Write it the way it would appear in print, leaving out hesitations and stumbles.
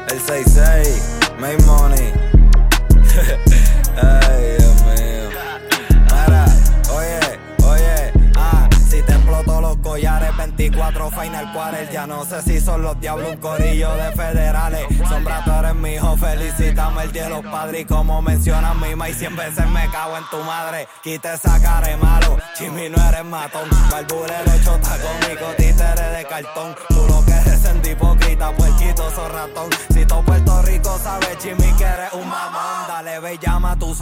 El 66, Make Money. Ay, Dios mío. Mira, oye, si te exploto los collares, 24 Final Quarter. Ya no sé si son los diablos, un corillo de federales. Sombra, tú eres mi hijo, felicítame el día de los padres. Y como mencionas mi ma, y 100 veces me cago en tu madre. Quita esa cara de malo, Chimi no eres matón. Barbulero, chota cómico, títere de cartón. Tú lo que eres en hipócrita, puerquito, sos ratón. Si todo Puerto Rico sabe, Chimi, que eres un mamón. Dale, ve, llama a tu